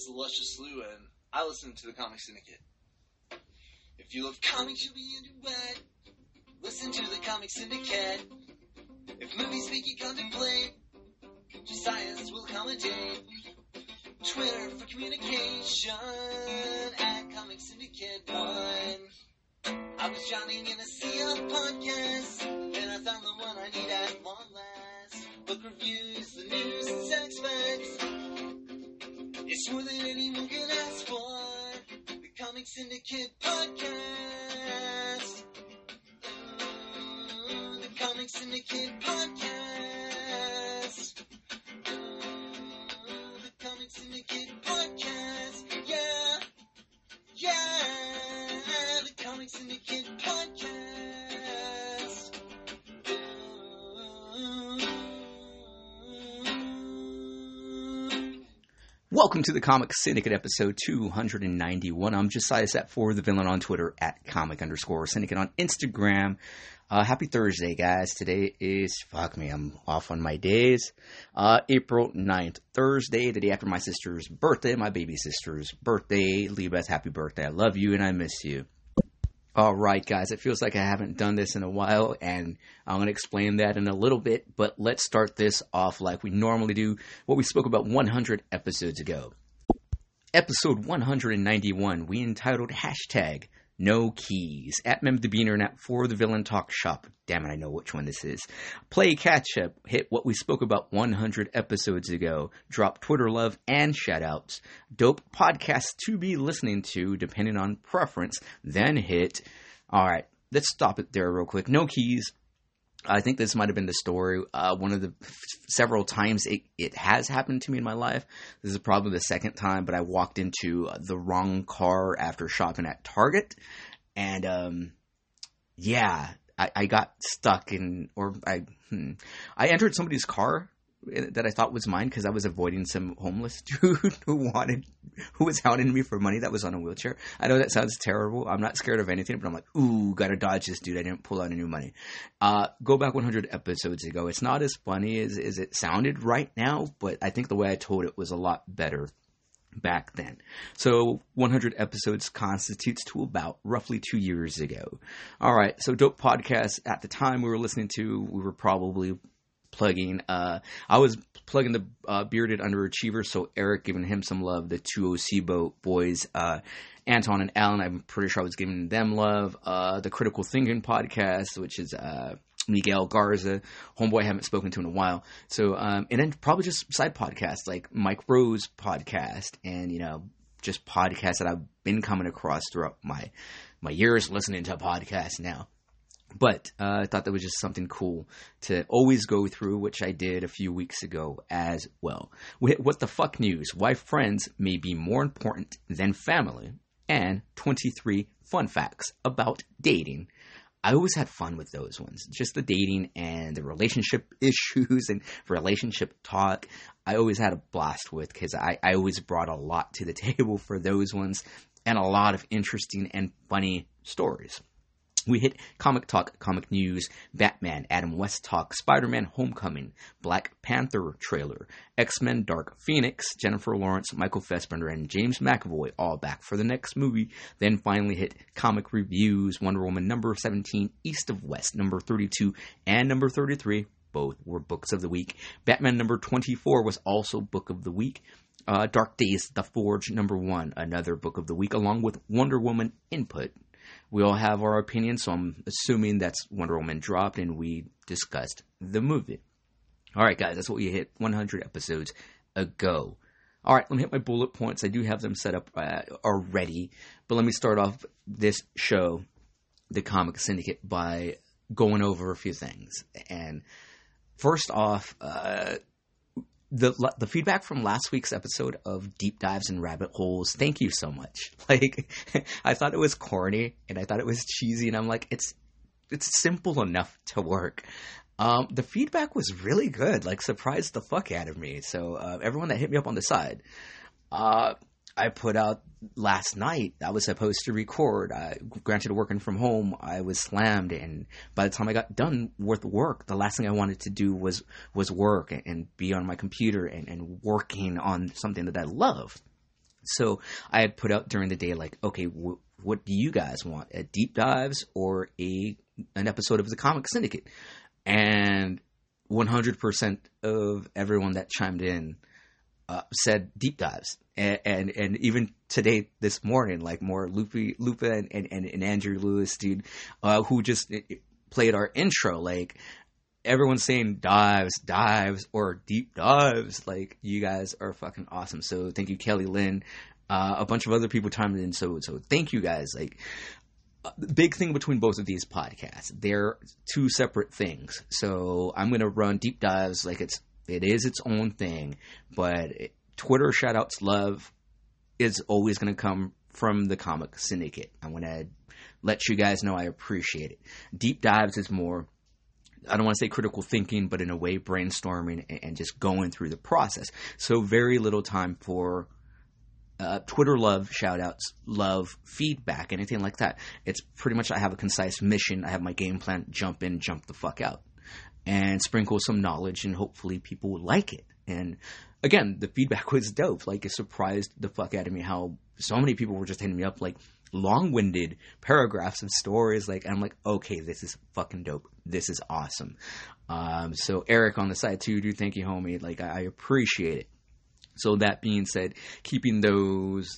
Luscious Lou, and I listen to the Comic Syndicate. If you love comics, you'll be into it. Listen to the Comic Syndicate. If movies make you contemplate, Josiah's will commentate. Twitter for communication at Comic Syndicate 1. I was drowning in a sea of podcasts, and I found the one I need at long last. Book reviews, the news, and sex facts. It's more than anyone can ask for. The Comic Syndicate Podcast. The Comic Syndicate Podcast. The Comic Syndicate Podcast. Yeah. Yeah. The Comic Syndicate Podcast. Welcome to the Comic Syndicate episode 291. I'm Josiah Set4, the villain on Twitter at comic_syndicate on Instagram. Happy Thursday, guys. Today is, I'm off on my days. April 9th, Thursday, the day after my sister's birthday, my baby sister's birthday. Libeth, happy birthday. I love you and I miss you. All right, guys, it feels like I haven't done this in a while, and I'm going to explain that in a little bit, but let's start this off like we normally do, what we spoke about 100 episodes ago. Episode 191, we entitled hashtag No Keys at MemTheBeaner for the Villain Talk Shop. Damn it, I know which one this is. Play catch up, hit what we spoke about 100 episodes ago. Drop Twitter love and shoutouts. Dope podcasts to be listening to, depending on preference. Then hit. All right, let's stop it there real quick. No Keys. I think this might have been the story. One of the several times it has happened to me in my life. This is probably the second time, but I walked into the wrong car after shopping at Target. And, I got stuck I entered somebody's car that I thought was mine because I was avoiding some homeless dude who was hounding me for money that was on a wheelchair. I know that sounds terrible. I'm not scared of anything, but I'm like, ooh, gotta dodge this dude. I didn't pull out any money. Go back 100 episodes ago. It's not as funny as it sounded right now, but I think the way I told it was a lot better back then. So 100 episodes constitutes to about roughly 2 years ago. All right. So dope podcasts at the time we were probably plugging. I was plugging the Bearded Underachievers, so Eric giving him some love. The two OC boys, Anton and Alan, I'm pretty sure I was giving them love. The Critical Thinking podcast, which is Miguel Garza, homeboy I haven't spoken to in a while. So, and then probably just side podcasts like Mike Rose podcast, and just podcasts that I've been coming across throughout my years listening to podcasts now. But I thought that was just something cool to always go through, which I did a few weeks ago as well. We hit What the Fuck News, Why Friends May Be More Important Than Family, and 23 Fun Facts About Dating. I always had fun with those ones. Just the dating and the relationship issues and relationship talk. I always had a blast with because I always brought a lot to the table for those ones and a lot of interesting and funny stories. We hit Comic Talk, Comic News, Batman, Adam West Talk, Spider-Man Homecoming, Black Panther trailer, X-Men Dark Phoenix, Jennifer Lawrence, Michael Fassbender, and James McAvoy all back for the next movie. Then finally hit Comic Reviews, Wonder Woman number 17, East of West number 32, and number 33. Both were books of the week. Batman number 24 was also book of the week. Dark Days, The Forge number 1, another book of the week, along with Wonder Woman Input. We all have our opinions, so I'm assuming that's Wonder Woman dropped and we discussed the movie. All right, guys, that's what we hit 100 episodes ago. All right, let me hit my bullet points. I do have them set up already, but let me start off this show, The Comic Syndicate, by going over a few things. And first off, the feedback from last week's episode of Deep Dives and Rabbit Holes, thank you so much. Like, I thought it was corny and I thought it was cheesy, and I'm like, it's simple enough to work. The feedback was really good, like surprised the fuck out of me. So everyone that hit me up on the side, I put out last night. I was supposed to record. Granted, working from home, I was slammed, and by the time I got done with work, the last thing I wanted to do was work and be on my computer and working on something that I love. So I had put out during the day, like, okay, what do you guys want? A deep dives or an episode of the Comic Syndicate? And 100% of everyone that chimed in said deep dives. And even today, this morning, like more Lupa and Andrew Lewis, dude, who just played our intro, like, everyone's saying dives, or deep dives. Like, you guys are fucking awesome. So thank you, Kelly Lynn. A bunch of other people chimed in. So thank you guys. Like, the big thing between both of these podcasts, they're two separate things. So I'm going to run deep dives like it is its own thing, but Twitter shoutouts love is always going to come from the Comic Syndicate. I'm going to let you guys know I appreciate it. Deep dives is more, I don't want to say critical thinking, but in a way brainstorming and just going through the process. So very little time for Twitter love, shout-outs, love, feedback, anything like that. It's pretty much I have a concise mission. I have my game plan, jump in, jump the fuck out. And sprinkle some knowledge, and hopefully people will like it. And again, the feedback was dope. Like, it surprised the fuck out of me how so many people were just hitting me up, like, long-winded paragraphs of stories. Like, and I'm like, okay, this is fucking dope. This is awesome. So Eric on the side too, dude, thank you, homie. Like, I appreciate it. So that being said, keeping those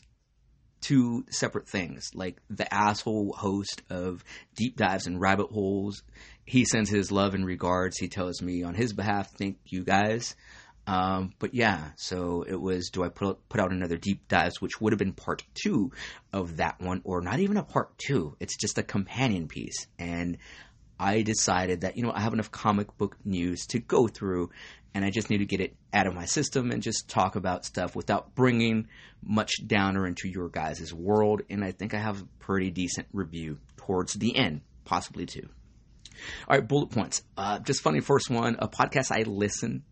two separate things, like the asshole host of Deep Dives and Rabbit Holes, he sends his love and regards. He tells me on his behalf, thank you guys. But yeah, so it was, do I put out another Deep Dives, which would have been part 2 of that one, or not even a part 2. It's just a companion piece. And I decided that, I have enough comic book news to go through, and I just need to get it out of my system and just talk about stuff without bringing much downer into your guys' world. And I think I have a pretty decent review towards the end, possibly 2. All right, bullet points. Just funny, first one, a podcast I listened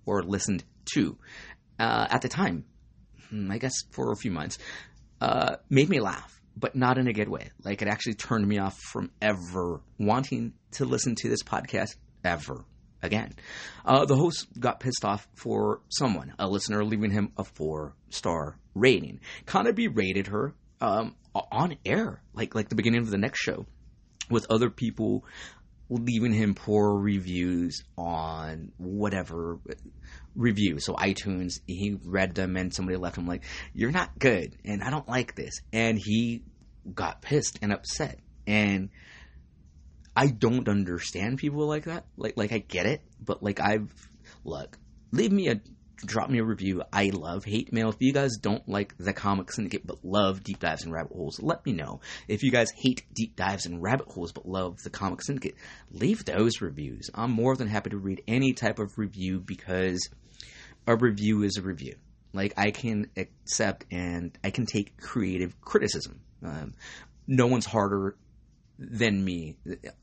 to at the time, I guess for a few months, made me laugh, but not in a good way. Like, it actually turned me off from ever wanting to listen to this podcast ever again. The host got pissed off for someone, a listener, leaving him a 4-star rating. Kind of berated her on air, like the beginning of the next show, with other people leaving him poor reviews on whatever review. So iTunes, he read them and somebody left him like, you're not good and I don't like this. And he got pissed and upset. And I don't understand people like that. Like I get it, but like drop me a review. I love hate mail. If you guys don't like the Comic Syndicate but love Deep Dives and Rabbit Holes, let me know. If you guys hate Deep Dives and Rabbit Holes but love the Comic Syndicate, leave those reviews. I'm more than happy to read any type of review, because a review is a review. Like, I can accept and I can take creative criticism. No one's harder than me.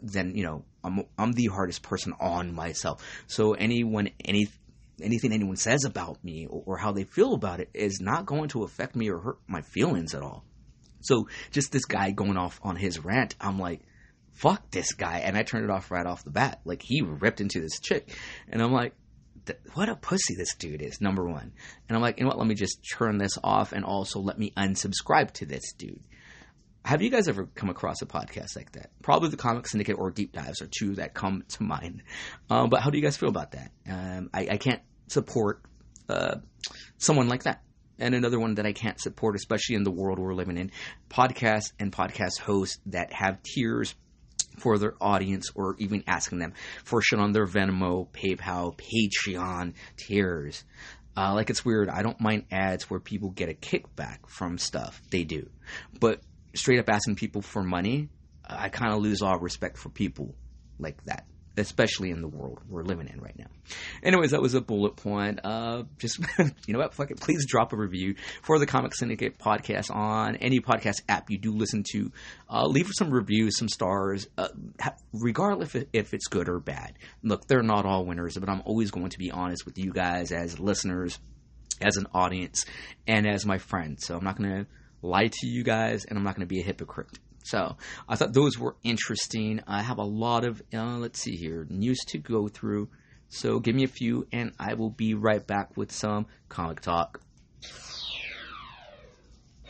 I'm the hardest person on myself. So anything anyone says about me or how they feel about it is not going to affect me or hurt my feelings at all. So just this guy going off on his rant, I'm like, fuck this guy. And I turned it off right off the bat. Like, he ripped into this chick. And I'm like, what a pussy this dude is, number one. And I'm like, you know what, let me just turn this off, and also let me unsubscribe to this dude. Have you guys ever come across a podcast like that? Probably the Comic Syndicate or Deep Dives are two that come to mind. But how do you guys feel about that? I can't support someone like that. And another one that I can't support, especially in the world we're living in, podcasts and podcast hosts that have tiers for their audience, or even asking them for shit on their Venmo, PayPal, Patreon tiers. Like, it's weird. I don't mind ads where people get a kickback from stuff they do. But straight up asking people for money, I kind of lose all respect for people like that, especially in the world we're living in right now. Anyways, that was a bullet point. Just, you know what, fuck it. Please drop a review for the Comic Syndicate podcast on any podcast app you do listen to. Leave some reviews, some stars, regardless if it's good or bad. Look, they're not all winners, but I'm always going to be honest with you guys as listeners, as an audience, and as my friend. So I'm not going to lie to you guys, and I'm not going to be a hypocrite. So I thought those were interesting. I have a lot of, let's see here, news to go through. So give me a few, and I will be right back with some comic talk.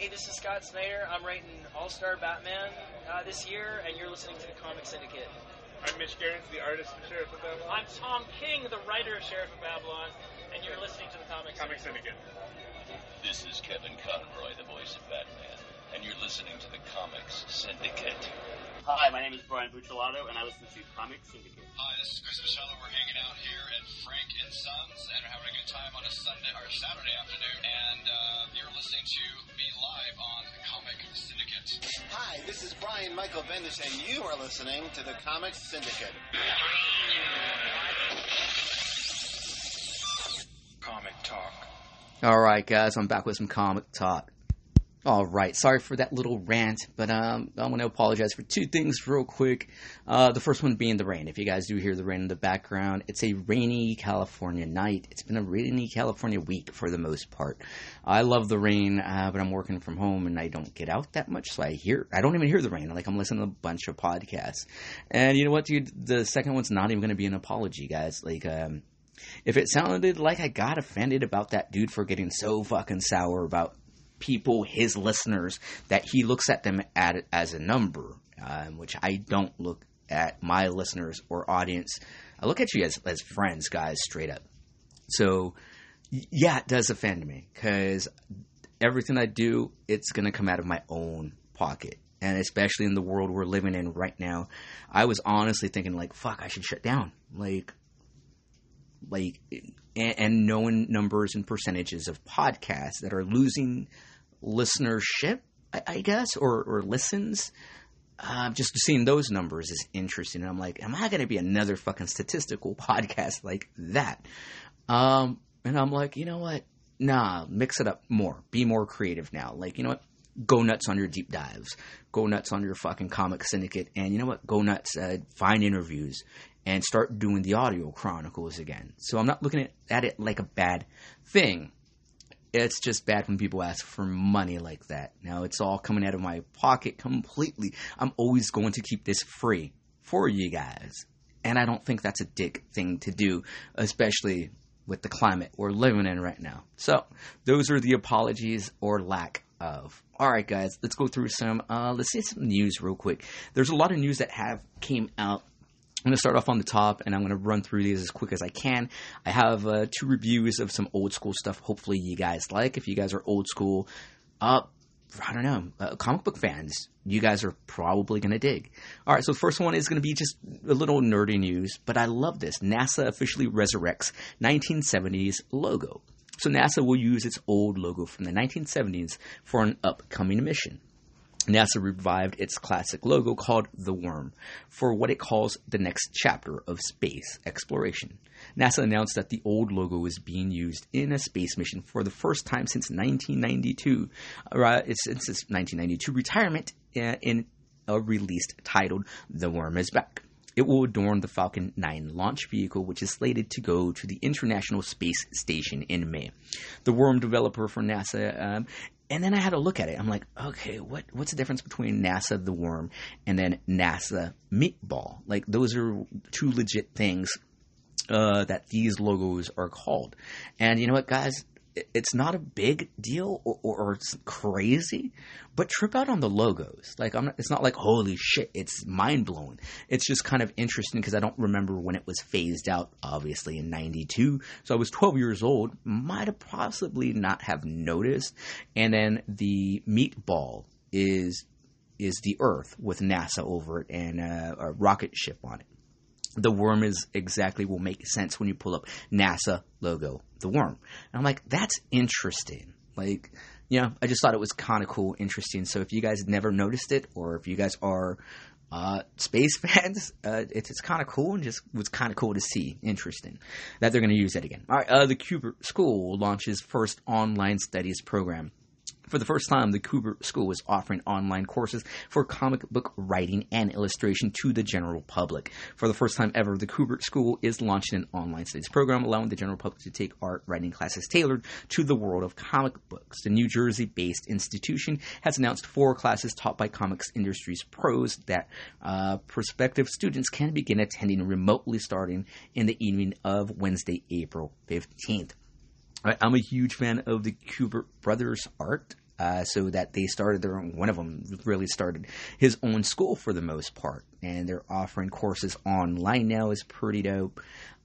Hey, this is Scott Snyder. I'm writing All-Star Batman this year, and you're listening to the Comic Syndicate. I'm Mitch Garrett, the artist of Sheriff of Babylon. I'm Tom King, the writer of Sheriff of Babylon, and you're listening to the Comic Syndicate. This is Kevin Conroy, the voice of Batman, and you're listening to the Comics Syndicate. Hi, my name is Brian Buccellato, and I listen to Comic Syndicate. Hi, this is Chris Michello. We're hanging out here at Frank and Sons, and we're having a good time on a Sunday or Saturday afternoon. And you're listening to me live on the Comic Syndicate. Hi, this is Brian Michael Bendis, and you are listening to the Comic Syndicate. Comic Talk. All right, guys, I'm back with some comic talk. All right, sorry for that little rant, but I want to apologize for two things real quick. The first one being the rain. If you guys do hear the rain in the background, it's a rainy California night. It's been a rainy California week for the most part. I love the rain, but I'm working from home and I don't get out that much, so I don't even hear the rain. Like, I'm listening to a bunch of podcasts. And you know what, dude? The second one's not even going to be an apology, guys. Like, if it sounded like I got offended about that dude for getting so fucking sour about people, his listeners, that he looks at them as a number, which I don't look at my listeners or audience. I look at you as friends, guys, straight up. So, yeah, it does offend me, because everything I do, it's going to come out of my own pocket. And especially in the world we're living in right now, I was honestly thinking, like, fuck, I should shut down. And knowing numbers and percentages of podcasts that are losing listenership, I guess, or listens, just seeing those numbers is interesting. And I'm like, am I going to be another fucking statistical podcast like that? And I'm like, you know what? Nah, mix it up more. Be more creative now. Like, you know what? Go nuts on your deep dives. Go nuts on your fucking Comic Syndicate. And you know what? Go nuts. Find interviews and start doing the audio chronicles again. So I'm not looking at it like a bad thing. It's just bad when people ask for money like that. Now, it's all coming out of my pocket completely. I'm always going to keep this free for you guys. And I don't think that's a dick thing to do, especially with the climate we're living in right now. So, those are the apologies or lack of. All right, guys, let's go through let's see some news real quick. There's a lot of news that have came out. I'm going to start off on the top, and I'm going to run through these as quick as I can. I have 2 reviews of some old school stuff hopefully you guys like. If you guys are old school, I don't know, comic book fans, you guys are probably going to dig. All right, so the first one is going to be just a little nerdy news, but I love this. NASA officially resurrects 1970s logo. So NASA will use its old logo from the 1970s for an upcoming mission. NASA revived its classic logo called the Worm for what it calls the next chapter of space exploration. NASA announced that the old logo is being used in a space mission for the first time since 1992. Since its 1992 retirement in a release titled The Worm is Back. It will adorn the Falcon 9 launch vehicle, which is slated to go to the International Space Station in May. The Worm developer for NASA, and then I had to look at it. I'm like, okay, what's the difference between NASA the Worm and then NASA Meatball? Like, those are 2 legit things that these logos are called. And you know what, guys? It's not a big deal or it's crazy, but trip out on the logos. Like, it's not like, holy shit, it's mind-blowing. It's just kind of interesting because I don't remember when it was phased out, obviously, in 92. So I was 12 years old, might have possibly not have noticed. And then the meatball is the Earth with NASA over it and a rocket ship on it. The Worm is exactly will make sense when you pull up NASA logo, the Worm. And I'm like, that's interesting. Like, you know, I just thought it was kind of cool, interesting. So if you guys never noticed it, or if you guys are space fans, it's kind of cool and just was kind of cool to see. Interesting that they're going to use that again. All right, the Kubert School launches first online studies program. For the first time, the Kubert School is offering online courses for comic book writing and illustration to the general public. For the first time ever, the Kubert School is launching an online studies program, allowing the general public to take art writing classes tailored to the world of comic books. The New Jersey-based institution has announced 4 classes taught by comics industry's pros that prospective students can begin attending remotely starting in the evening of Wednesday, April 15th. I'm a huge fan of the Kubert brothers' art. so that they started their own. One of them really started his own school for the most part, and they're offering courses online now. Is pretty dope.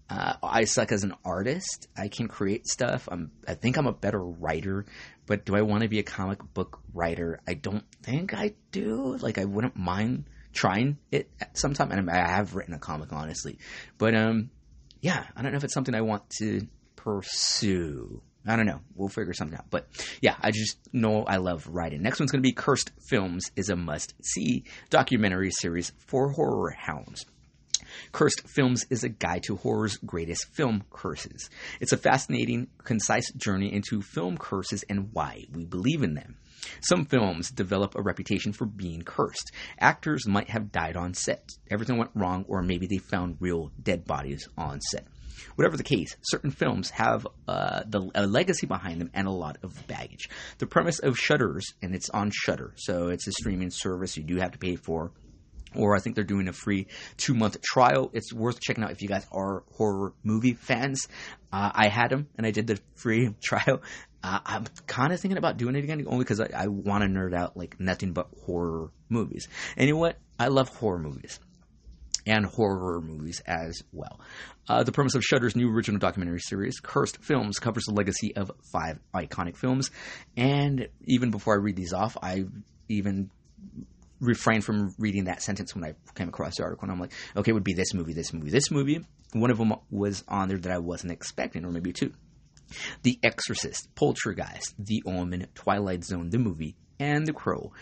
I suck as an artist. I can create stuff. I think I'm a better writer, but do I want to be a comic book writer? I don't think I do. Like, I wouldn't mind trying it at some time. And I have written a comic, honestly. But, yeah, I don't know if it's something I want to pursue. I don't know. We'll figure something out. But, yeah, I just know I love writing. Next one's going to be Cursed Films is a must-see documentary series for horror hounds. Cursed Films is a guide to horror's greatest film curses. It's a fascinating, concise journey into film curses and why we believe in them. Some films develop a reputation for being cursed. Actors might have died on set. Everything went wrong, or maybe they found real dead bodies on set. Whatever the case, certain films have a legacy behind them and a lot of baggage. The premise of Shudders, and it's on Shudder, so it's a streaming service you do have to pay for. Or I think they're doing a free 2-month trial. It's worth checking out if you guys are horror movie fans. I had them, and I did the free trial. I'm kind of thinking about doing it again, only because I want to nerd out like nothing but horror movies. And you know what? I love horror movies. And horror movies as well. The premise of Shudder's new original documentary series, Cursed Films, covers the legacy of 5 iconic films. And even before I read these off, I even refrain from reading that sentence when I came across the article, and I'm like, okay, it would be this movie, this movie, this movie. One of them was on there that I wasn't expecting, or maybe 2. The Exorcist, Poltergeist, The Omen, Twilight Zone, the movie, and The Crow,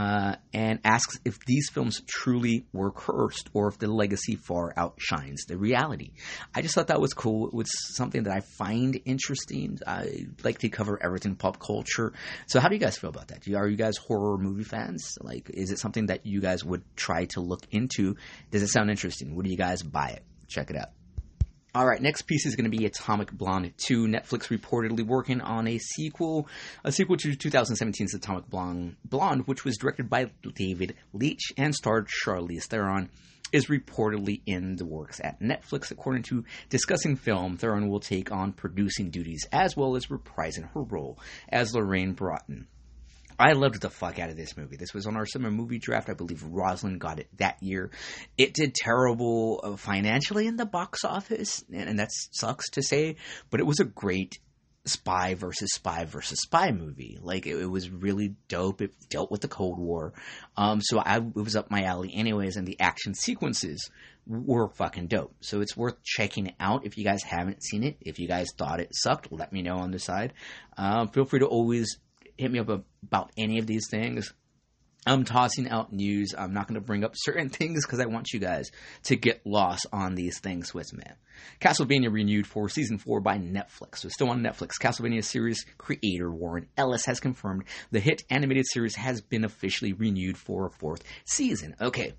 and asks if these films truly were cursed or if the legacy far outshines the reality. I just thought that was cool. It was something that I find interesting. I like to cover everything pop culture. So how do you guys feel about that? Are you guys horror movie fans? Like, is it something that you guys would try to look into? Does it sound interesting? Would you guys buy it? Check it out. All right, next piece is going to be Atomic Blonde 2. Netflix reportedly working on a sequel to 2017's Atomic Blonde, which was directed by David Leitch and starred Charlize Theron, is reportedly in the works at Netflix. According to Discussing Film, Theron will take on producing duties as well as reprising her role as Lorraine Broughton. I loved the fuck out of this movie. This was on our summer movie draft. I believe Rosalind got it that year. It did terrible financially in the box office, and that sucks to say, but it was a great spy versus spy movie. Like, it was really dope. It dealt with the Cold War. So it was up my alley anyways, and the action sequences were fucking dope. So it's worth checking it out if you guys haven't seen it. If you guys thought it sucked, let me know on the side. Feel free to always hit me up about any of these things. I'm tossing out news. I'm not going to bring up certain things because I want you guys to get lost on these things with me. Castlevania renewed for Season 4 by Netflix. So still on Netflix. Castlevania series creator Warren Ellis has confirmed the hit animated series has been officially renewed for a 4th season. Okay.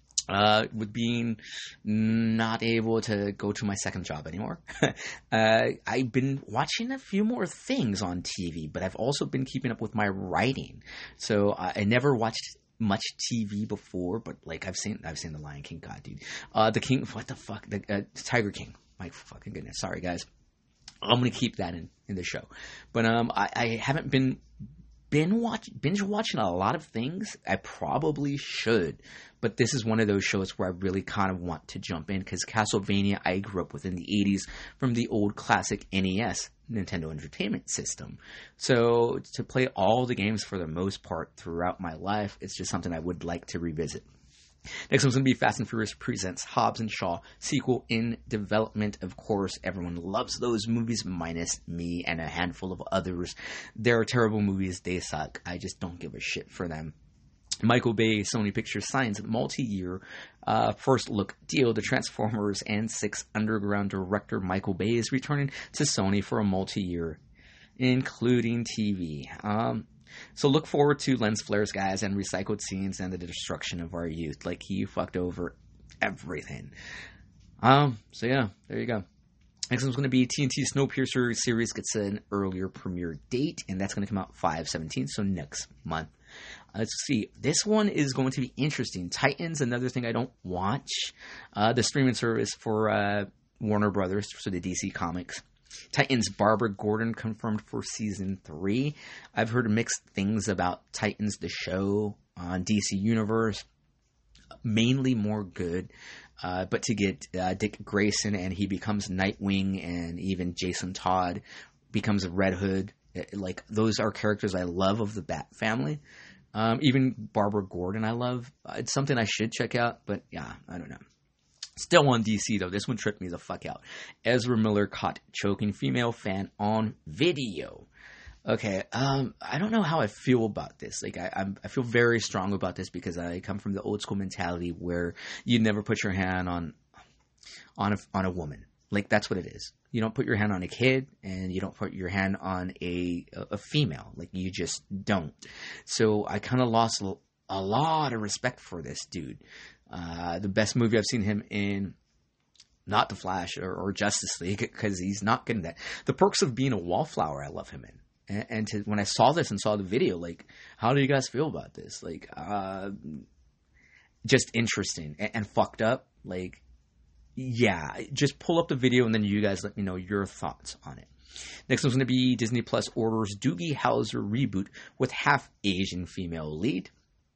With being not able to go to my second job anymore, I've been watching a few more things on TV, but I've also been keeping up with my writing. So I never watched much TV before, but like I've seen The Lion King. God, dude, the King. What the fuck? The Tiger King. My fucking goodness. Sorry, guys. I'm gonna keep that in the show, but I haven't been binge watching a lot of things. I probably should, but this is one of those shows where I really kind of want to jump in because Castlevania I grew up with in the 80s from the old classic NES, Nintendo Entertainment System. So to play all the games for the most part throughout my life, it's just something I would like to revisit. Next one's going to be Fast and Furious Presents Hobbs and Shaw, sequel in development. Of course, everyone loves those movies, minus me and a handful of others. They're terrible movies. They suck. I just don't give a shit for them. Michael Bay, Sony Pictures signs multi-year first look deal. The Transformers and 6 Underground director Michael Bay is returning to Sony for a multi-year, including TV. So look forward to lens flares, guys, and recycled scenes and the destruction of our youth. Like, he fucked over everything. So yeah, there you go. Next one's going to be TNT Snowpiercer series gets an earlier premiere date, and that's going to come out 5/17, so next month. Let's see. This one is going to be interesting. Titans, another thing I don't watch. The streaming service for Warner Brothers, so the DC Comics. Titans Barbara Gordon confirmed for season 3. I've heard mixed things about Titans, the show on DC Universe. Mainly more good. But to get Dick Grayson and he becomes Nightwing, and even Jason Todd becomes Red Hood. Like, those are characters I love of the Bat family. Even Barbara Gordon I love. It's something I should check out, but yeah, I don't know. Still on DC, though. This one tripped me the fuck out. Ezra Miller caught choking female fan on video. Okay, I don't know how I feel about this. Like, I feel very strong about this because I come from the old school mentality where you never put your hand on a woman. Like, that's what it is. You don't put your hand on a kid, and you don't put your hand on a female. Like, you just don't. So I kind of lost a lot of respect for this dude. The best movie I've seen him in, not The Flash or Justice League, because he's not getting that. The Perks of Being a Wallflower, I love him in. And when I saw this and saw the video, like, how do you guys feel about this? Like, just interesting and fucked up. Like, yeah, just pull up the video and then you guys let me know your thoughts on it. Next one's going to be Disney Plus orders Doogie Howser reboot with half Asian female lead.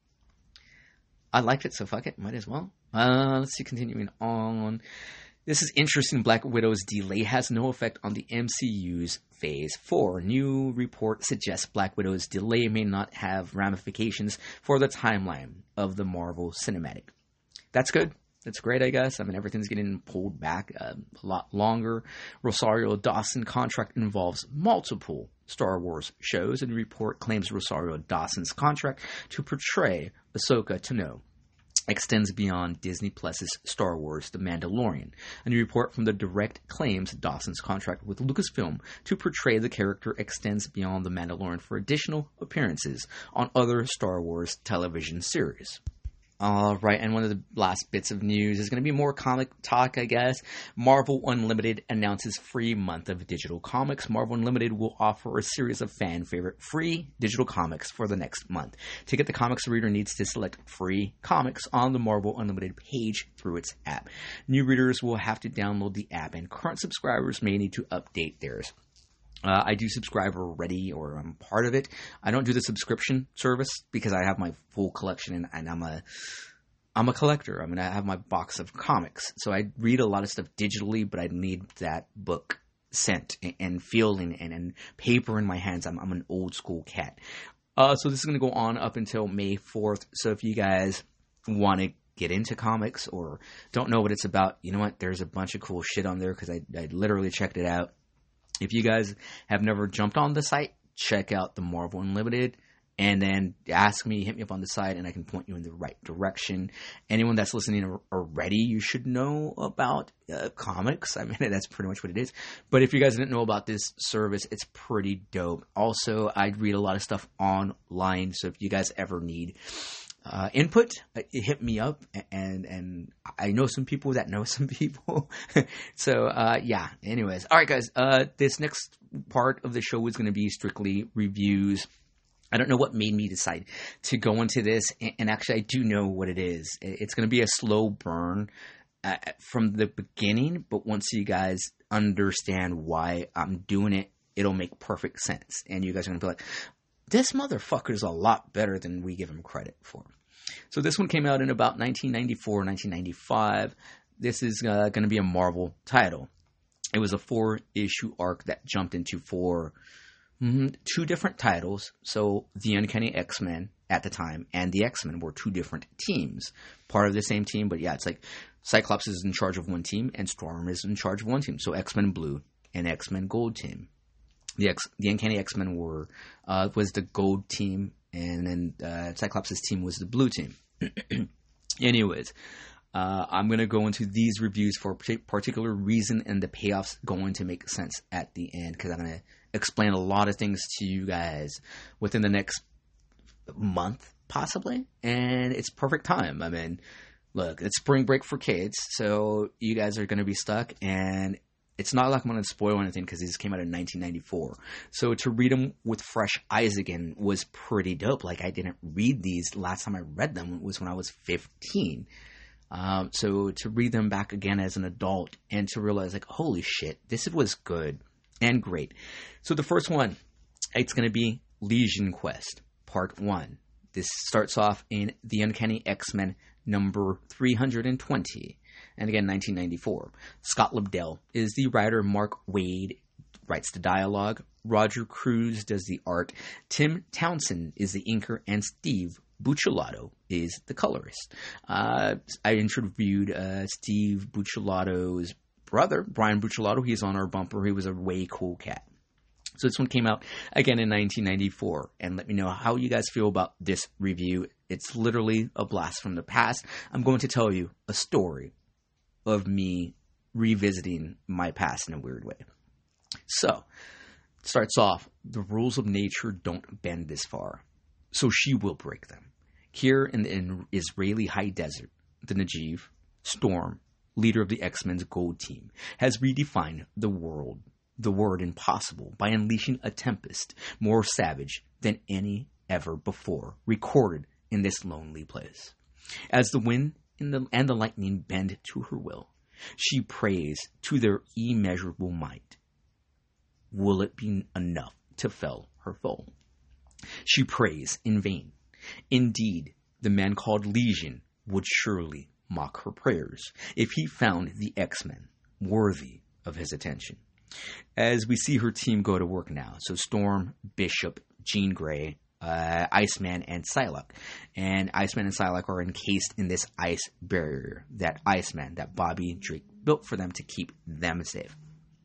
I liked it, so fuck it, might as well. Let's see, continuing on. This is interesting. Black Widow's delay has no effect on the MCU's Phase 4. New report suggests Black Widow's delay may not have ramifications for the timeline of the Marvel Cinematic. That's good. That's great, I guess. I mean, everything's getting pulled back a lot longer. Rosario Dawson contract involves multiple Star Wars shows, and the report claims Rosario Dawson's contract to portray Ahsoka Tano extends beyond Disney Plus's Star Wars The Mandalorian. A new report from The Direct claims Dawson's contract with Lucasfilm to portray the character extends beyond The Mandalorian for additional appearances on other Star Wars television series. Alright, and one of the last bits of news is going to be more comic talk, I guess. Marvel Unlimited announces free month of digital comics. Marvel Unlimited will offer a series of fan-favorite free digital comics for the next month. To get the comics, the reader needs to select free comics on the Marvel Unlimited page through its app. New readers will have to download the app, and current subscribers may need to update theirs. I do subscribe already, or I'm part of it. I don't do the subscription service because I have my full collection, and I'm a collector. I mean, I have my box of comics. So I read a lot of stuff digitally, but I need that book sent and feeling and paper in my hands. I'm an old school cat. So this is going to go on up until May 4th. So if you guys want to get into comics or don't know what it's about, you know what? There's a bunch of cool shit on there because I literally checked it out. If you guys have never jumped on the site, check out the Marvel Unlimited and then ask me, hit me up on the site, and I can point you in the right direction. Anyone that's listening already, you should know about comics. I mean, that's pretty much what it is. But if you guys didn't know about this service, it's pretty dope. Also, I read a lot of stuff online, so if you guys ever need input, hit me up, and I know some people that know some people. So, yeah, anyways. All right, guys, this next part of the show is going to be strictly reviews. I don't know what made me decide to go into this, and actually I do know what it is. It's going to be a slow burn from the beginning, but once you guys understand why I'm doing it, it'll make perfect sense, and you guys are going to be like, this motherfucker's a lot better than we give him credit for. So this one came out in about 1994, 1995. This is going to be a Marvel title. It was a 4-issue arc that jumped into 2 different titles. So the Uncanny X-Men at the time and the X-Men were 2 different teams. Part of the same team, but yeah, it's like Cyclops is in charge of one team and Storm is in charge of one team. So X-Men Blue and X-Men Gold team. The Uncanny X-Men was the gold team, and then Cyclops' team was the blue team. Anyways, I'm going to go into these reviews for a particular reason, and the payoff's going to make sense at the end, because I'm going to explain a lot of things to you guys within the next month, possibly, and it's perfect time. I mean, look, it's spring break for kids, so you guys are going to be stuck, and it's not like I'm going to spoil anything because these came out in 1994. So to read them with fresh eyes again was pretty dope. Like, I didn't read these. Last time I read them was when I was 15. So to read them back again as an adult and to realize, like, holy shit, this was good. and great. So the first one, it's going to be Legion Quest, Part 1. This starts off in The Uncanny X-Men number 320, and again, 1994. Scott Lobdell is the writer, Mark Waid writes the dialogue, Roger Cruz does the art, Tim Townsend is the inker, and Steve Buccellato is the colorist. I interviewed Steve Buccelato's brother, Brian Buccellato. He's on our bumper. He was a way cool cat. So this one came out again in 1994, and let me know how you guys feel about this review. It's literally a blast from the past. I'm going to tell you a story of me revisiting my past in a weird way. So, it starts off, the rules of nature don't bend this far, so she will break them. Here in the Israeli high desert, the Najeeb, Storm, leader of the X-Men's Gold Team, has redefined the word impossible by unleashing a tempest more savage than any ever before recorded in this lonely place. As the wind and the lightning bend to her will, she prays to their immeasurable might. Will it be enough to fell her foe? She prays in vain. Indeed, the man called Legion would surely mock her prayers if he found the X-Men worthy of his attention. As we see her team go to work now, so Storm, Bishop, Jean Grey, Iceman, and Psylocke. And Iceman and Psylocke are encased in this ice barrier that Iceman, that Bobby Drake built for them to keep them safe.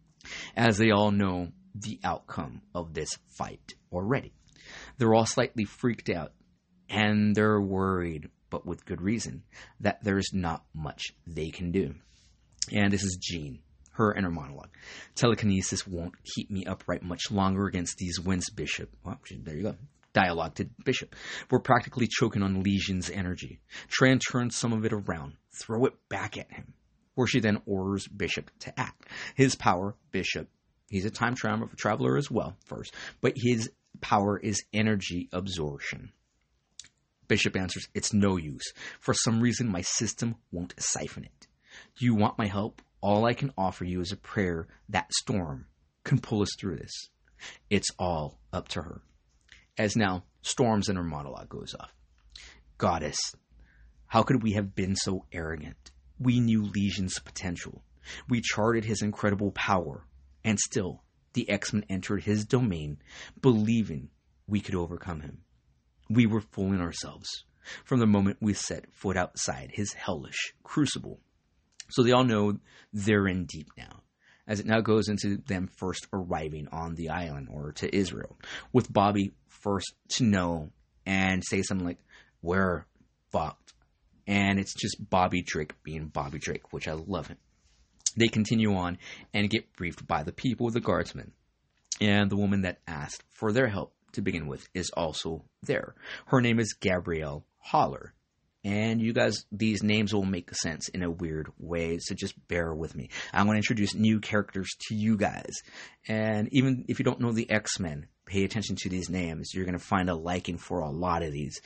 As they all know the outcome of this fight already. They're all slightly freaked out, and they're worried, but with good reason, that there's not much they can do. And this is Jean, her inner monologue. Telekinesis won't keep me upright much longer against these winds, Bishop. Well, there you go. Dialogue to Bishop. We're practically choking on Legion's energy. Try and turn some of it around. Throw it back at him. Where she then orders Bishop to act. His power, Bishop, he's a time traveler as well, first, but his power is energy absorption. Bishop answers, it's no use. For some reason, my system won't siphon it. Do you want my help? All I can offer you is a prayer that Storm can pull us through this. It's all up to her. As now, Storm's inner monologue goes off. Goddess, how could we have been so arrogant? We knew Legion's potential. We charted his incredible power. And still, the X-Men entered his domain, believing we could overcome him. We were fooling ourselves from the moment we set foot outside his hellish crucible. So they all know they're in deep now, as it now goes into them first arriving on the island, or to Israel, with Bobby first to know and say something like, we're fucked. And it's just Bobby Drake being Bobby Drake, which I love him. They continue on and get briefed by the people, the guardsmen. And the woman that asked for their help to begin with is also there. Her name is Gabrielle Haller. And you guys, these names will make sense in a weird way, so just bear with me. I'm going to introduce new characters to you guys. And even if you don't know the X-Men, pay attention to these names. You're going to find a liking for a lot of these.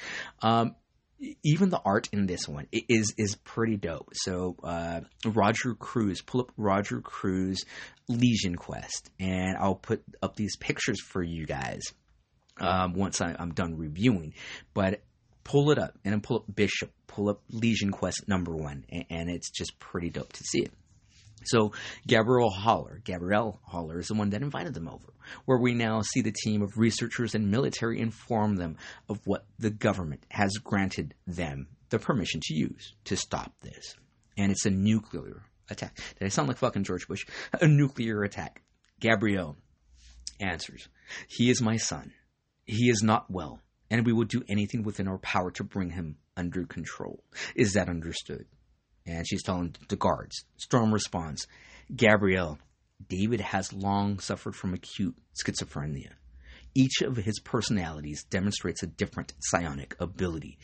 Even the art in this one is pretty dope. So Roger Cruz, pull up Roger Cruz Legion Quest, and I'll put up these pictures for you guys once I'm done reviewing. But pull it up, and then pull up Bishop, pull up Legion Quest number 1, and it's just pretty dope to see it. So Gabrielle Haller is the one that invited them over, where we now see the team of researchers and military inform them of what the government has granted them the permission to use to stop this. And it's a nuclear attack. Did I sound like fucking George Bush? A nuclear attack. Gabrielle answers, he is my son. He is not well, and we will do anything within our power to bring him under control. Is that understood? And she's telling the guards. Storm responds, Gabrielle, David has long suffered from acute schizophrenia. Each of his personalities demonstrates a different psionic ability,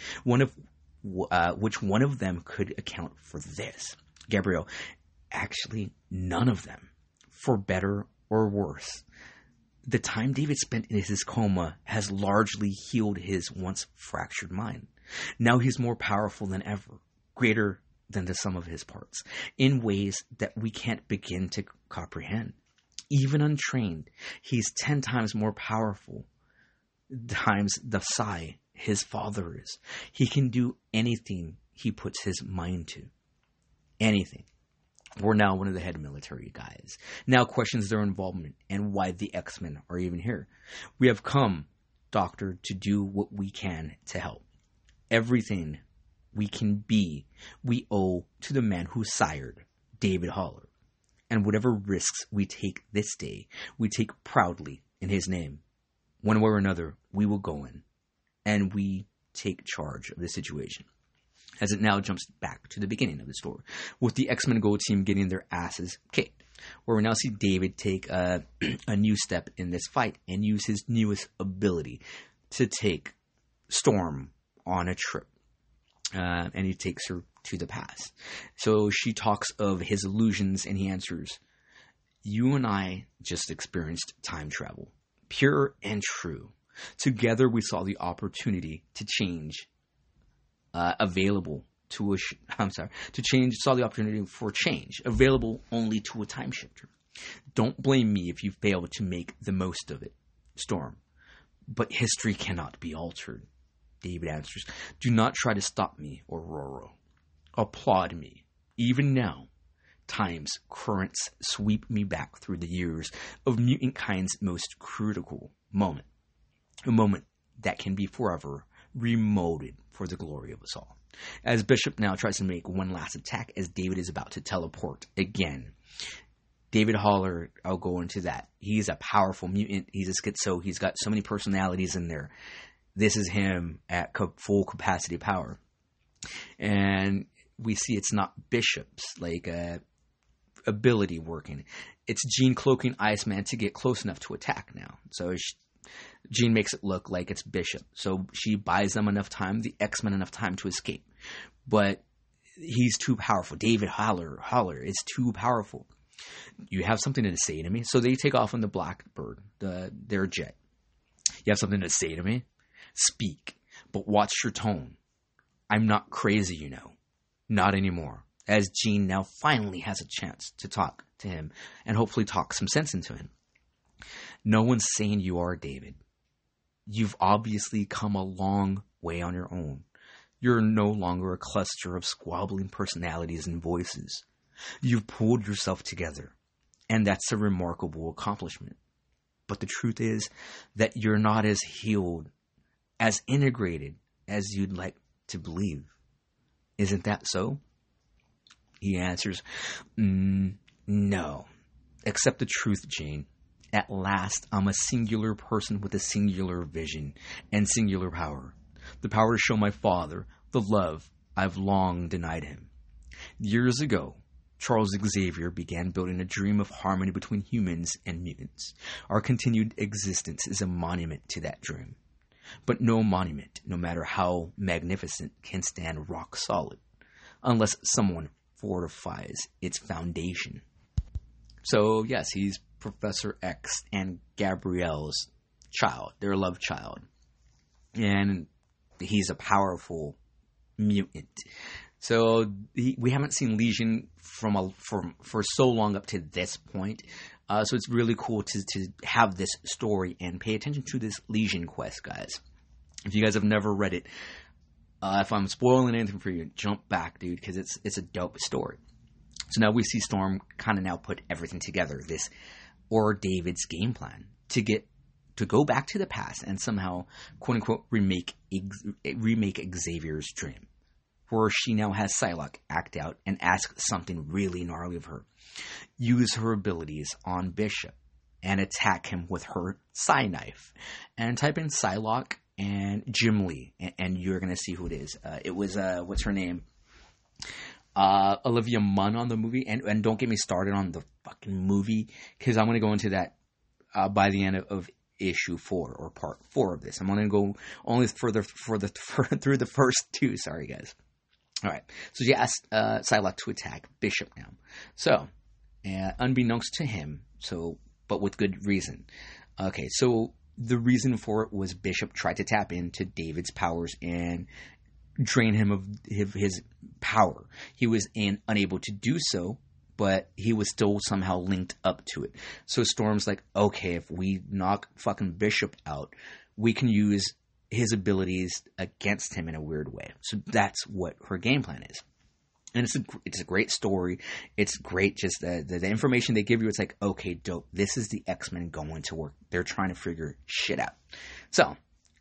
which one of them could account for this. Gabrielle, actually, none of them, for better or worse. The time David spent in his coma has largely healed his once fractured mind. Now he's more powerful than ever, greater than the sum of his parts, in ways that we can't begin to comprehend. even untrained, he's 10 times more powerful times the Psy his father is. He can do anything he puts his mind to. Anything. We're now one of the head military guys. Now questions their involvement and why the X-Men are even here. We have come, Doctor, to do what we can to help. Everything we can be, we owe to the man who sired David Haller. And whatever risks we take this day, we take proudly in his name. One way or another, we will go in, and we take charge of the situation. As it now jumps back to the beginning of the story, with the X-Men Gold Team getting their asses kicked, where we now see David take a new step in this fight and use his newest ability to take Storm on a trip. And he takes her to the past. So she talks of his illusions, and he answers, "You and I just experienced time travel, pure and true. Together we saw the opportunity to change saw the opportunity for change available only to a time shifter. Don't blame me if you fail to make the most of it, Storm. But history cannot be altered." David answers, "Do not try to stop me, Aurora. Applaud me. Even now, time's currents sweep me back through the years of mutant kind's most critical moment. A moment that can be forever remolded for the glory of us all." As Bishop now tries to make one last attack as David is about to teleport again. David Haller, I'll go into that. He's a powerful mutant. He's a schizo. He's got so many personalities in there. This is him at full capacity power. And we see it's not Bishop's ability working. It's Jean cloaking Iceman to get close enough to attack now. So Jean makes it look like it's Bishop. So she buys them enough time, the X-Men enough time to escape. But he's too powerful. David Haller is too powerful. "You have something to say to me?" So they take off on the Blackbird, their jet. "You have something to say to me? Speak, but watch your tone. I'm not crazy, you know. Not anymore." As Jean now finally has a chance to talk to him and hopefully talk some sense into him. "No one's saying you are, David. You've obviously come a long way on your own. You're no longer a cluster of squabbling personalities and voices. You've pulled yourself together, and that's a remarkable accomplishment. But the truth is that you're not as healed, as integrated as you'd like to believe. Isn't that so?" He answers, "No. Accept the truth, Jane. At last, I'm a singular person with a singular vision and singular power. The power to show my father the love I've long denied him. Years ago, Charles Xavier began building a dream of harmony between humans and mutants. Our continued existence is a monument to that dream. But no monument, no matter how magnificent, can stand rock solid unless someone fortifies its foundation." So, yes, he's Professor X and Gabrielle's child, their love child. And he's a powerful mutant. So we haven't seen Legion for so long up to this point. So it's really cool to have this story and pay attention to this Legion quest, guys. If you guys have never read it, if I'm spoiling anything for you, jump back, dude, because it's a dope story. So now we see Storm kind of now put everything together, or David's game plan to go back to the past and somehow, quote unquote, remake Xavier's dream, where she now has Psylocke act out and ask something really gnarly of her. Use her abilities on Bishop and attack him with her Psy knife. And type in Psylocke and Jim Lee, and you're going to see who it is. It was, what's her name? Olivia Munn on the movie. And don't get me started on the fucking movie, because I'm going to go into that by the end of issue 4 or part 4 of this. I'm going to go only through the first 2. Sorry, guys. All right. So she asked Psylocke to attack Bishop now. So, unbeknownst to him, but with good reason. Okay, so the reason for it was Bishop tried to tap into David's powers and drain him of his power. He was unable to do so but he was still somehow linked up to it. So Storm's like, okay, if we knock fucking Bishop out, we can use his abilities against him in a weird way. So that's what her game plan is. And it's a great story. It's great. Just the information they give you. It's like, okay, dope. This is the X-Men going to work. They're trying to figure shit out. So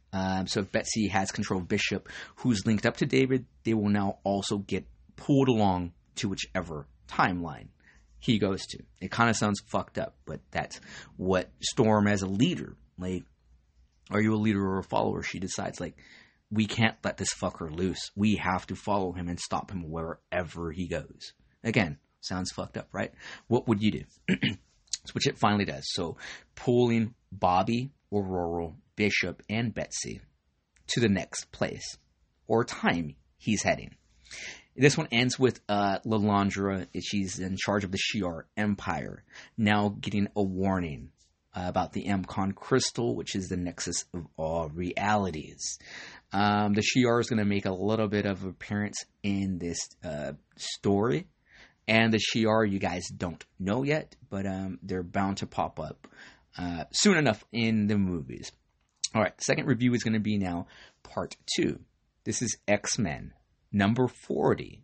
if Betsy has control of Bishop, who's linked up to David, they will now also get pulled along to whichever timeline he goes to. It kind of sounds fucked up, but that's what Storm as a leader, like, are you a leader or a follower? She decides, like, we can't let this fucker loose. We have to follow him and stop him wherever he goes. Again, sounds fucked up, right? What would you do? Which it finally does. So, pulling Bobby, Aurora, Bishop, and Betsy to the next place or time he's heading. This one ends with Lilandra. She's in charge of the Shi'ar Empire, now getting a warning about the MCon crystal, which is the nexus of all realities. The Shi'ar is going to make a little bit of appearance in this story. And the Shi'ar, you guys don't know yet, but they're bound to pop up soon enough in the movies. All right, second review is going to be now part 2. This is X-Men number 40.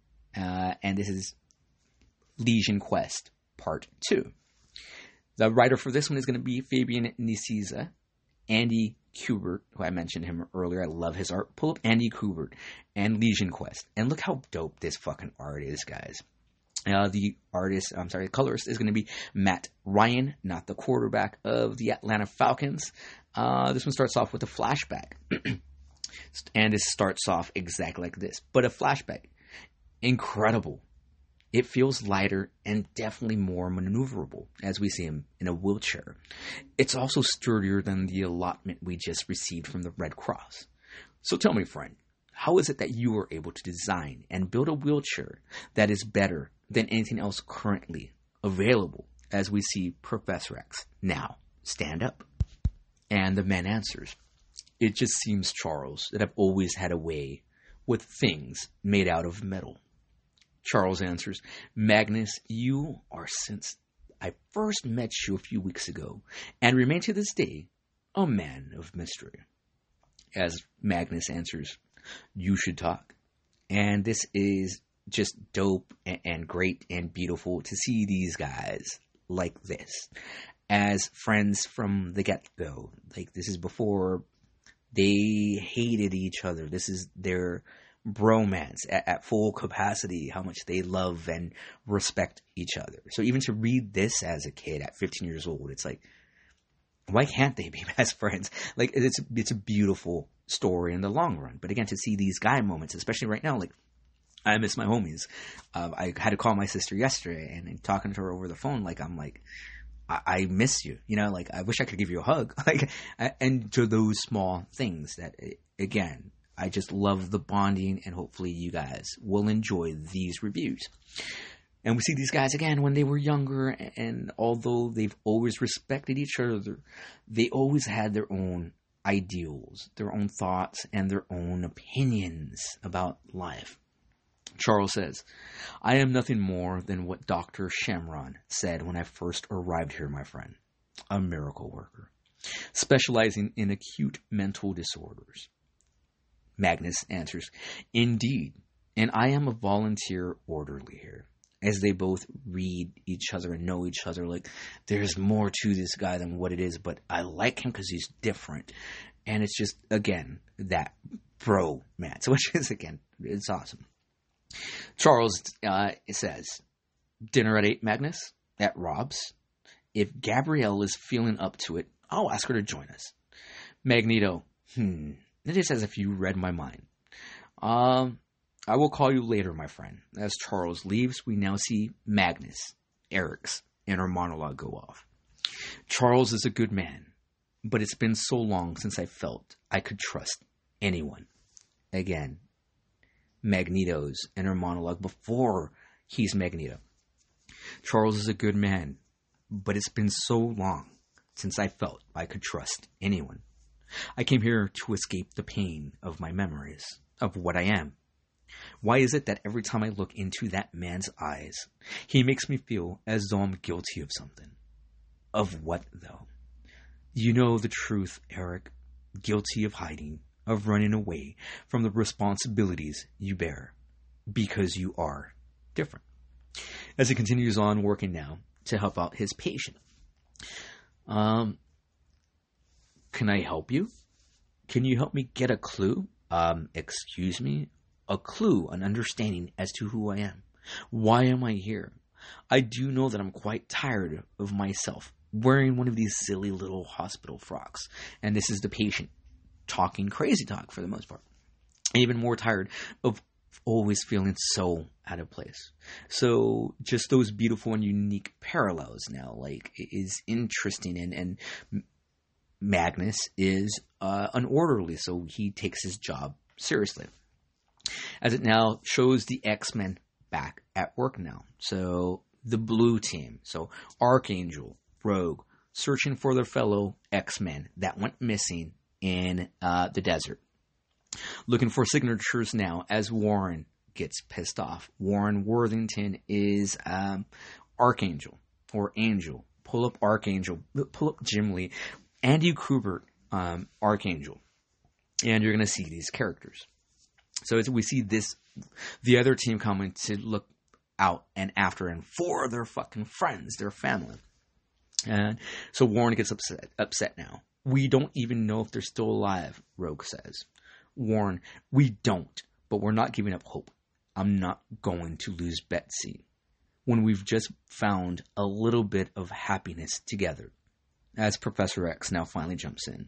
And this is Legion Quest part 2. The writer for this one is going to be Fabian Nicieza. Andy Kubert, who I mentioned him earlier. I love his art. Pull up Andy Kubert and Legion Quest. And look how dope this fucking art is, guys. The colorist is going to be Matt Ryan, not the quarterback of the Atlanta Falcons. This one starts off with a flashback. And it starts off exactly like this. But a flashback. Incredible. It feels lighter and definitely more maneuverable as we see him in a wheelchair. It's also sturdier than the allotment we just received from the Red Cross. So tell me, friend, how is it that you were able to design and build a wheelchair that is better than anything else currently available as we see Professor X now stand up? And the man answers, it just seems, Charles, that I've always had a way with things made out of metal. Charles answers, Magnus, you are, since I first met you a few weeks ago, and remain to this day, a man of mystery. As Magnus answers, you should talk. And this is just dope and great and beautiful to see these guys like this as friends from the get-go. Like, this is before they hated each other. This is their bromance at full capacity, how much they love and respect each other. So even to read this as a kid at 15 years old, it's like, why can't they be best friends? Like, it's a beautiful story in the long run. But again, to see these guy moments, especially right now, like, I miss my homies. I had to call my sister yesterday, and talking to her over the phone, like, I'm like, I miss you, you know, like, I wish I could give you a hug. Like, and to those small things that, again, I just love the bonding, and hopefully you guys will enjoy these reviews. And we see these guys again when they were younger, and although they've always respected each other, they always had their own ideals, their own thoughts, and their own opinions about life. Charles says, I am nothing more than what Dr. Shamron said when I first arrived here, my friend. A miracle worker, specializing in acute mental disorders. Magnus answers, indeed, and I am a volunteer orderly here. As they both read each other and know each other, like, there's more to this guy than what it is, but I like him because he's different. And it's just, again, that bromance, which is, again, it's awesome. Charles says, dinner at 8, Magnus? At Rob's? If Gabrielle is feeling up to it, I'll ask her to join us. Magneto, it is as if you read my mind. I will call you later, my friend. As Charles leaves, we now see Magnus, Eric's inner monologue go off. Charles is a good man, but it's been so long since I felt I could trust anyone. Again, Magneto's inner monologue before he's Magneto. Charles is a good man, but it's been so long since I felt I could trust anyone. I came here to escape the pain of my memories, of what I am. Why is it that every time I look into that man's eyes, he makes me feel as though I'm guilty of something? Of what, though? You know the truth, Eric. Guilty of hiding, of running away from the responsibilities you bear, because you are different. As he continues on working now to help out his patient. Can I help you? Can you help me get a clue? Excuse me? A clue, an understanding as to who I am. Why am I here? I do know that I'm quite tired of myself wearing one of these silly little hospital frocks. And this is the patient talking crazy talk for the most part. And even more tired of always feeling so out of place. So just those beautiful and unique parallels now, like, is interesting. And Magnus is unorderly, so he takes his job seriously. As it now shows the X-Men back at work now. So the blue team, so Archangel, Rogue, searching for their fellow X-Men that went missing in the desert. Looking for signatures now as Warren gets pissed off. Warren Worthington is Archangel, or Angel. Pull up Archangel. Pull up Jim Lee. Andy Kubert, Archangel. And you're going to see these characters. So as we see this, the other team coming to look out and after and for their fucking friends, their family. And so Warren gets upset now. We don't even know if they're still alive, Rogue says. Warren, we don't, but we're not giving up hope. I'm not going to lose Betsy when we've just found a little bit of happiness together. As Professor X now finally jumps in.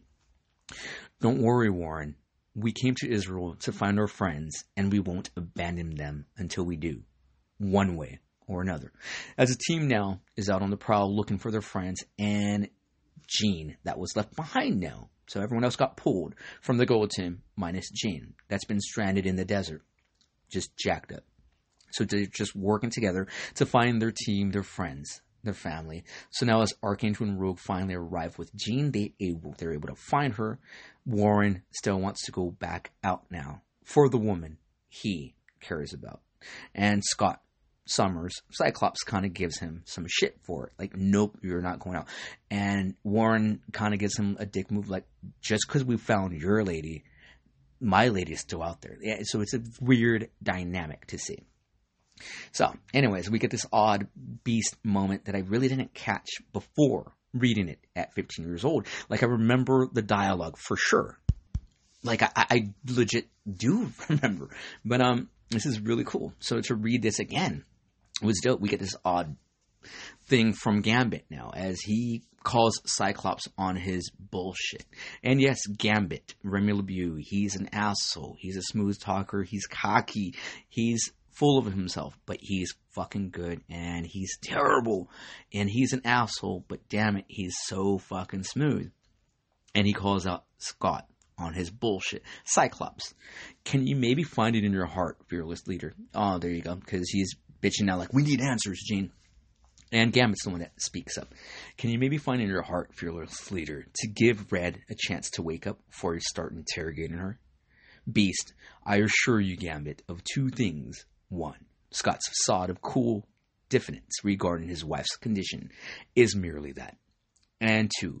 Don't worry, Warren. We came to Israel to find our friends, and we won't abandon them until we do. One way or another. As the team now is out on the prowl looking for their friends, and Jean, that was left behind now. So everyone else got pulled from the gold team, minus Jean, that's been stranded in the desert. Just jacked up. So they're just working together to find their team, their friends, their family. So now as Archangel and Rogue finally arrive with Jean, they're able to find her. Warren still wants to go back out now for the woman he cares about. And Scott Summers, Cyclops, kind of gives him some shit for it. Like, nope, you're not going out. And Warren kind of gives him a dick move, like, just because we found your lady, my lady is still out there. Yeah, so it's a weird dynamic to see. So, anyways, we get this odd beast moment that I really didn't catch before reading it at 15 years old. Like, I remember the dialogue for sure. Like, I legit do remember. But this is really cool. So to read this again was dope. We get this odd thing from Gambit now as he calls Cyclops on his bullshit. And yes, Gambit, Remy LeBeau, he's an asshole. He's a smooth talker. He's cocky. He's full of himself, but he's fucking good, and he's terrible, and he's an asshole, but damn it, he's so fucking smooth. And he calls out Scott on his bullshit. Cyclops, can you maybe find it in your heart, fearless leader? Oh, there you go, because he's bitching now like, we need answers, Jean. And Gambit's the one that speaks up. Can you maybe find in your heart, fearless leader, to give Red a chance to wake up before you start interrogating her? Beast, I assure you, Gambit, of two things. One, Scott's facade of cool diffidence regarding his wife's condition is merely that. And two,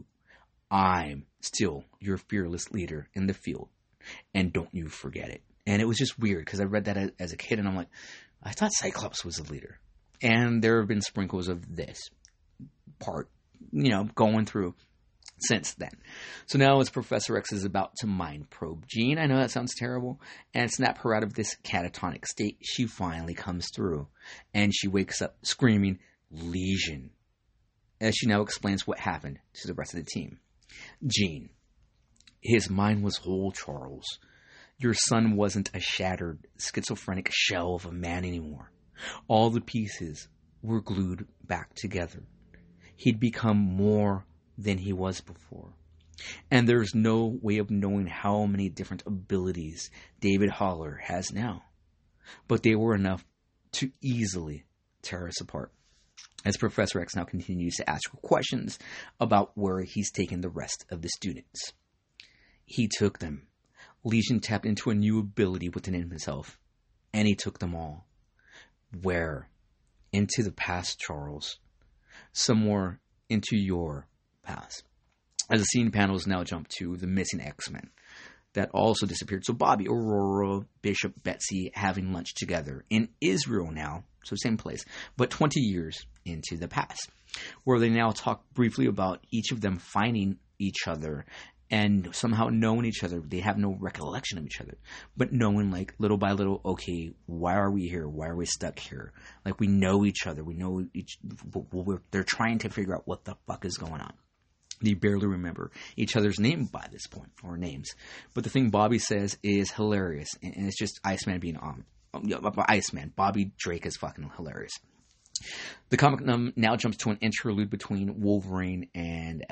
I'm still your fearless leader in the field, and don't you forget it. And it was just weird because I read that as a kid, and I'm like, I thought Cyclops was the leader. And there have been sprinkles of this part, going through since then. So now as Professor X is about to mind probe Jean, I know that sounds terrible, and snap her out of this catatonic state, she finally comes through, and she wakes up screaming, Legion, as she now explains what happened to the rest of the team. Jean, his mind was whole, Charles. Your son wasn't a shattered, schizophrenic shell of a man anymore. All the pieces were glued back together. He'd become more than he was before. And there's no way of knowing how many different abilities David Haller has now. But they were enough to easily tear us apart. As Professor X now continues to ask questions about where he's taken the rest of the students. He took them. Legion tapped into a new ability within himself. and he took them all. Where? Into the past, Charles. Somewhere into your past. As the scene panels now jump to the missing X-Men that also disappeared. So Bobby, Aurora, Bishop, Betsy having lunch together in Israel now. So same place, but 20 years into the past, where they now talk briefly about each of them finding each other and somehow knowing each other. They have no recollection of each other, but knowing, like, little by little, okay, why are we here? Why are we stuck here? Like, we know each other. We know they're trying to figure out what the fuck is going on. They barely remember each other's name by this point, or names. But the thing Bobby says is hilarious, and it's just Iceman being on. Iceman. Bobby Drake is fucking hilarious. The comic now jumps to an interlude between Wolverine and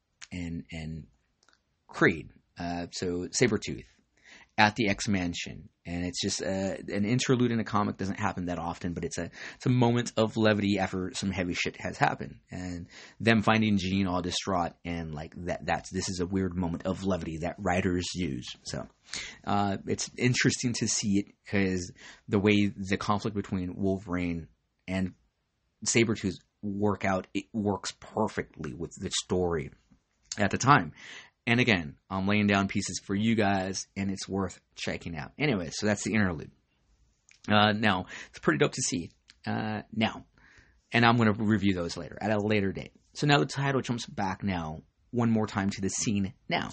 Creed, so Sabretooth, at the X-Mansion. And it's just an interlude in a comic. Doesn't happen that often, but it's a moment of levity after some heavy shit has happened. And them finding Jean all distraught, and like this is a weird moment of levity that writers use. So it's interesting to see it, because the way the conflict between Wolverine and Sabretooth work out, it works perfectly with the story at the time. And again, I'm laying down pieces for you guys, and it's worth checking out. Anyway, so that's the interlude. Now, it's pretty dope to see. Now, and I'm going to review those later, at a later date. So now the title jumps back now, one more time to the scene now,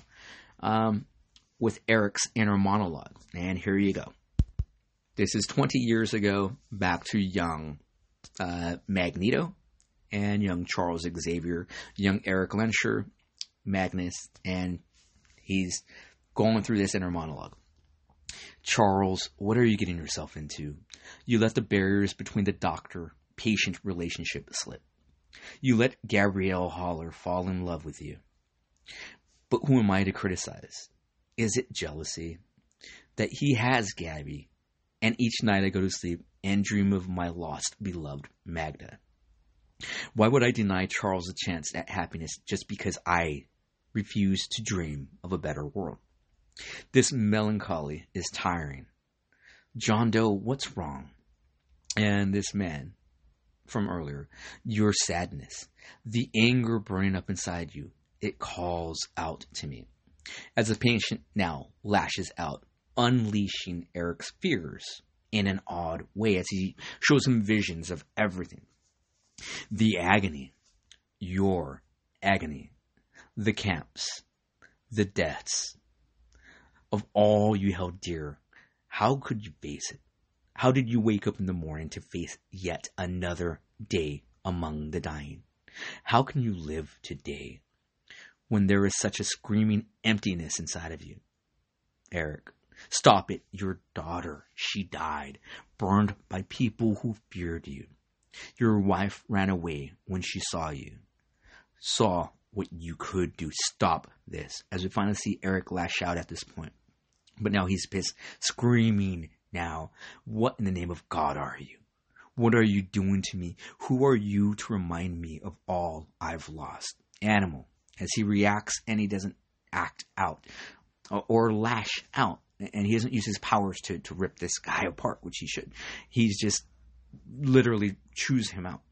with Eric's inner monologue. And here you go. This is 20 years ago, back to young Magneto and young Charles Xavier, young Eric Lehnsherr, Magnus, and he's going through this inner monologue. Charles, what are you getting yourself into? You let the barriers between the doctor-patient relationship slip. You let Gabrielle Haller fall in love with you. But who am I to criticize? Is it jealousy? That he has Gabby, and each night I go to sleep and dream of my lost, beloved Magda. Why would I deny Charles a chance at happiness just because I refuse to dream of a better world? This melancholy is tiring. John Doe, what's wrong? And this man from earlier, your sadness, the anger burning up inside you, it calls out to me. As the patient now lashes out, unleashing Eric's fears in an odd way as he shows him visions of everything. The agony, your agony, the camps, the deaths of all you held dear. How could you face it? How did you wake up in the morning to face yet another day among the dying? How can you live today when there is such a screaming emptiness inside of you? Eric, stop it. Your daughter, she died, burned by people who feared you. Your wife ran away when she saw you. Saw what you could do. Stop this. As we finally see Eric lash out at this point. But now he's pissed, screaming now. What in the name of God are you? What are you doing to me? Who are you to remind me of all I've lost? Animal. As he reacts and he doesn't act out or lash out. And he doesn't use his powers to rip this guy apart, which he should. He's just literally chews him out.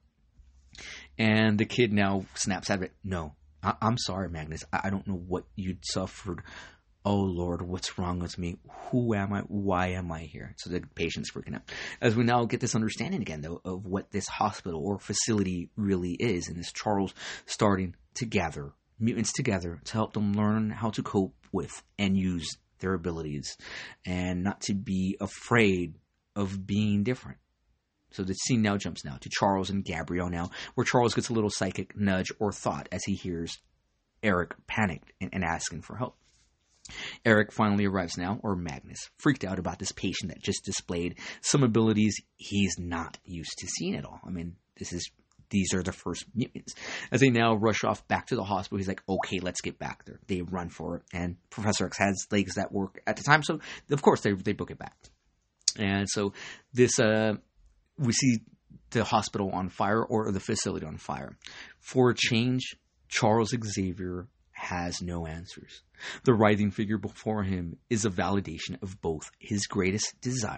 And the kid now snaps out of it. No, I'm sorry, Magnus. I don't know what you'd suffered. Oh, Lord, what's wrong with me? Who am I? Why am I here? So the patient's freaking out. As we now get this understanding again, though, of what this hospital or facility really is. And this Charles starting to gather mutants together to help them learn how to cope with and use their abilities. And not to be afraid of being different. So the scene now jumps now to Charles and Gabrielle now, where Charles gets a little psychic nudge or thought as he hears Eric panicked and asking for help. Eric finally arrives now, or Magnus, freaked out about this patient that just displayed some abilities he's not used to seeing at all. I mean, these are the first mutants. As they now rush off back to the hospital, he's like, okay, let's get back there. They run for it, and Professor X has legs that work at the time, so of course they book it back. And so this... we see the hospital on fire, or the facility on fire. For a change, Charles Xavier has no answers. The writhing figure before him is a validation of both his greatest desire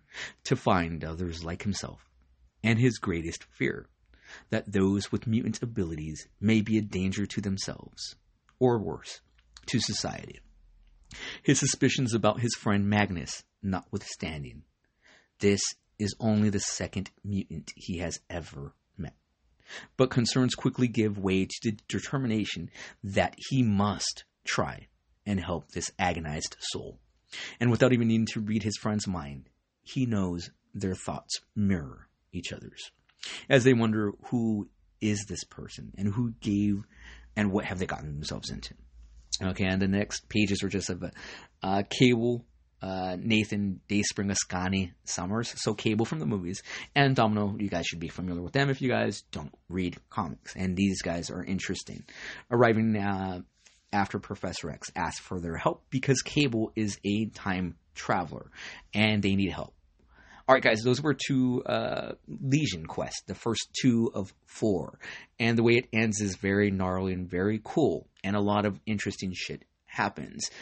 to find others like himself, and his greatest fear, that those with mutant abilities may be a danger to themselves, or worse, to society. His suspicions about his friend Magnus notwithstanding, this is only the second mutant he has ever met. But concerns quickly give way to the determination that he must try and help this agonized soul. And without even needing to read his friend's mind, he knows their thoughts mirror each other's, as they wonder who is this person and who gave and what have they gotten themselves into. Okay, and the next pages are just of Cable, Nathan, Dayspring, Ascani, Summers, so Cable from the movies, and Domino. You guys should be familiar with them if you guys don't read comics, and these guys are interesting. Arriving after Professor X asks for their help because Cable is a time traveler, and they need help. Alright guys, those were two Legion quests, the first 2 of 4. And the way it ends is very gnarly and very cool. And a lot of interesting shit happens.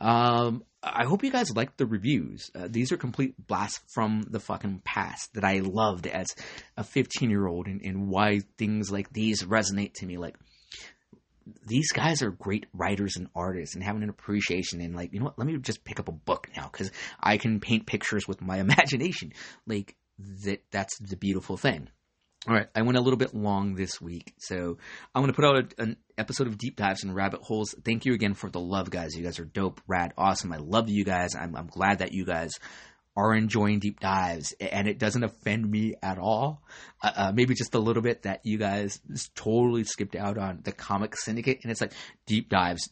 I hope you guys liked the reviews. These are complete blasts from the fucking past that I loved as a 15-year-old. And why things like these resonate to me. Like, these guys are great writers and artists and having an appreciation and like, you know what, let me just pick up a book now because I can paint pictures with my imagination. Like, that's the beautiful thing. All right, I went a little bit long this week, so I'm going to put out an episode of Deep Dives and Rabbit Holes. Thank you again for the love, guys. You guys are dope, rad, awesome. I love you guys. I'm glad that you guys are enjoying Deep Dives, and it doesn't offend me at all. Maybe just a little bit that you guys totally skipped out on the Comic Syndicate, and it's like Deep Dives.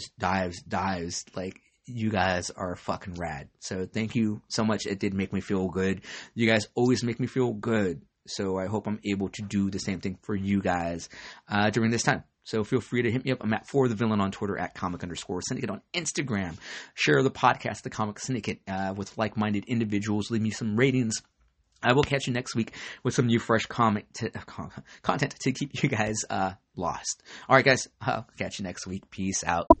Like, you guys are fucking rad. So thank you so much. It did make me feel good. You guys always make me feel good. So I hope I'm able to do the same thing for you guys during this time. So feel free to hit me up. I'm at For The Villain on Twitter, at Comic_Syndicate on Instagram. Share the podcast, The Comic Syndicate, with like-minded individuals. Leave me some ratings. I will catch you next week with some new fresh content to keep you guys lost. All right, guys. I'll catch you next week. Peace out.